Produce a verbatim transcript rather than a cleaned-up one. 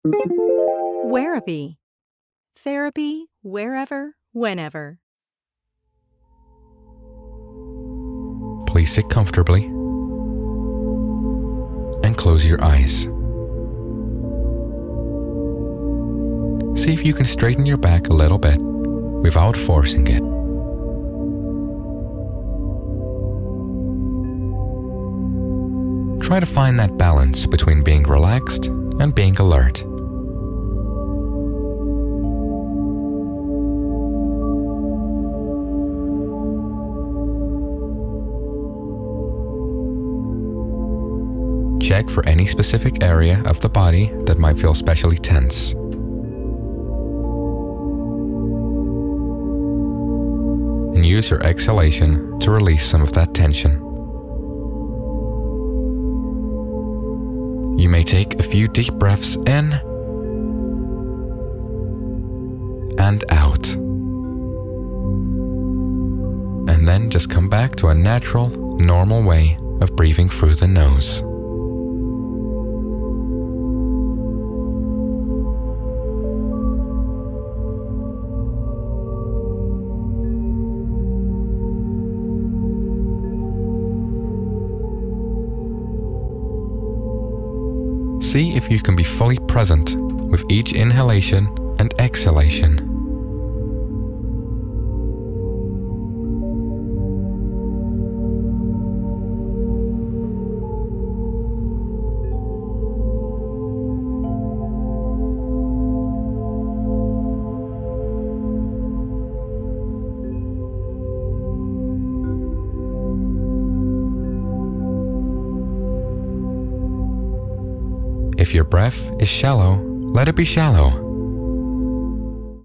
Wherapy. Therapy wherever, whenever. Please sit comfortably and close your eyes. See if you can straighten your back a little bit without forcing it. Try to find that balance between being relaxed and being alert. Check for any specific area of the body that might feel especially tense. And use your exhalation to release some of that tension. You may take a few deep breaths in and out. And then just come back to a natural, normal way of breathing through the nose. See if you can be fully present with each inhalation and exhalation. If your breath is shallow, let it be shallow.